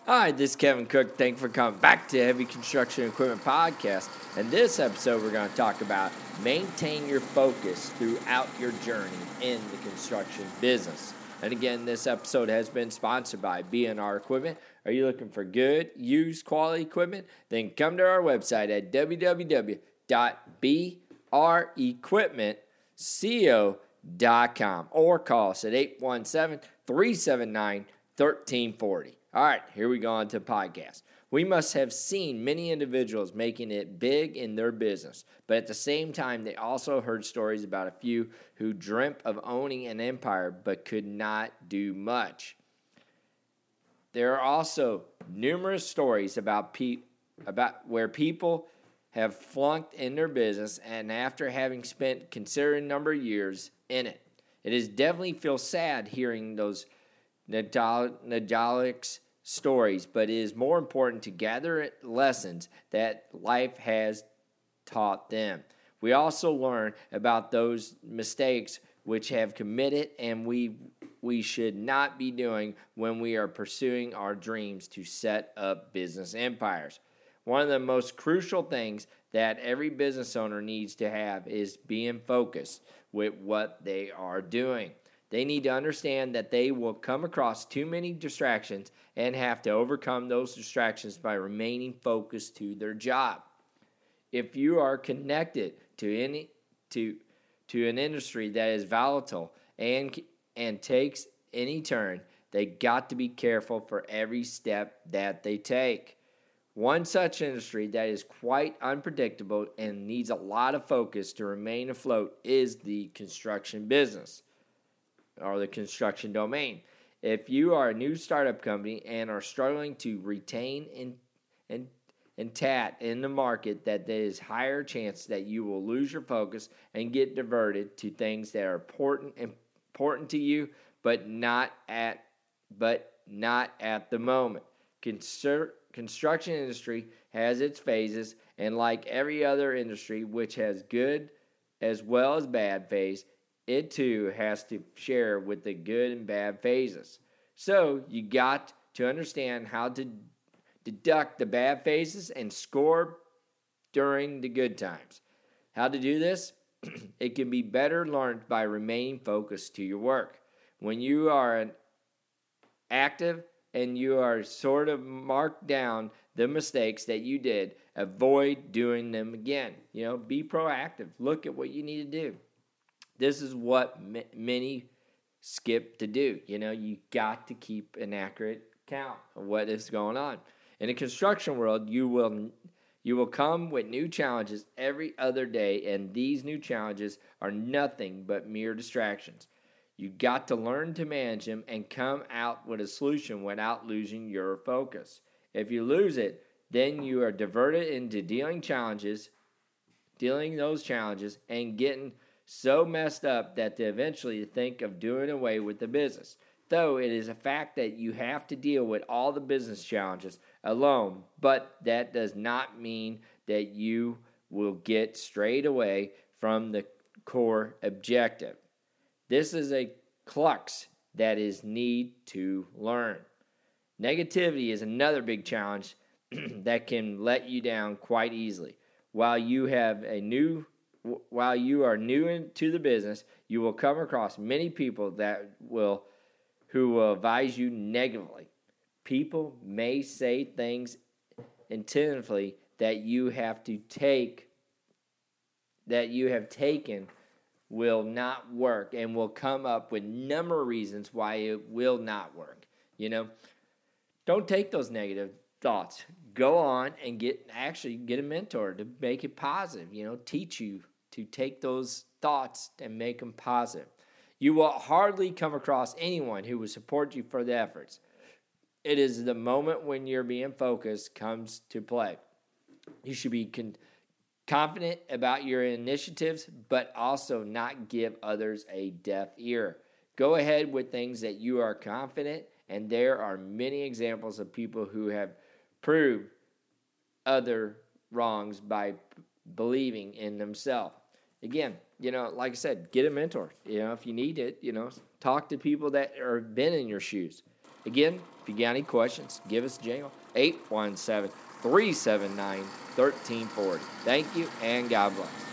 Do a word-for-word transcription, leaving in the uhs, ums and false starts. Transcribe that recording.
Hi, this is Kevin Cook. Thank you for coming back to Heavy Construction Equipment Podcast. In this episode, we're going to talk about maintain your focus throughout your journey in the construction business. And again, this episode has been sponsored by B and R Equipment. Are you looking for good, used, quality equipment? Then come to our website at w w w dot b r equipment co dot com or call us at eight one seven, three seven nine, one three four zero. All right, here we go on to the podcast. We must have seen many individuals making it big in their business, but at the same time, they also heard stories about a few who dreamt of owning an empire but could not do much. There are also numerous stories about pe- about where people have flunked in their business and after having spent considerable number of years in it. It is definitely feels sad hearing those Nadalics stories, but it is more important to gather lessons that life has taught them. We also learn about those mistakes which have committed and we we should not be doing when we are pursuing our dreams to set up business empires. One of the most crucial things that every business owner needs to have is being focused with what they are doing. They need to understand that they will come across too many distractions and have to overcome those distractions by remaining focused to their job. If you are connected to any to to an industry that is volatile and and takes any turn, they got to be careful for every step that they take. One such industry that is quite unpredictable and needs a lot of focus to remain afloat is the construction business, or the construction domain. If you are a new startup company and are struggling to retain and and and tat in the market, that there is higher chance that you will lose your focus and get diverted to things that are important important to you, but not at but not at the moment. Conser- construction industry has its phases, and like every other industry which has good as well as bad phase, it too has to share with the good and bad phases. So you got to understand how to deduct the bad phases and score during the good times. How to do this? It can be better learned by remaining focused to your work. When you are an active and you are sort of marked down the mistakes that you did, avoid doing them again. You know, be proactive. Look at what you need to do. This is what m- many skip to do. You know, you got to keep an accurate count of what is going on. In the construction world, you will you will come with new challenges every other day, and these new challenges are nothing but mere distractions. You got to learn to manage them and come out with a solution without losing your focus. If you lose it, then you are diverted into dealing challenges, dealing those challenges, and getting so messed up that they eventually think of doing away with the business. Though it is a fact that you have to deal with all the business challenges alone, but that does not mean that you will get strayed away from the core objective. This is a crux that is need to learn. Negativity is another big challenge that can let you down quite easily. While you have a new While you are new into the business, you will come across many people that will who will advise you negatively. People may say things intentionally that you have to take that you have taken will not work and will come up with a number of reasons why it will not work. You know, don't take those negative thoughts. Go on and get actually get a mentor to make it positive. You know, teach you to take those thoughts and make them positive. You will hardly come across anyone who will support you for the efforts. It is the moment when you're being focused comes to play. You should be con- confident about your initiatives, but also not give others a deaf ear. Go ahead with things that you are confident, and there are many examples of people who have proved other wrongs by p- believing in themselves. Again, you know, like I said, get a mentor. You know, if you need it, you know, talk to people that are been in your shoes. Again, if you got any questions, give us a jingle. eight one seven, three seven nine, one three four zero. Thank you, and God bless.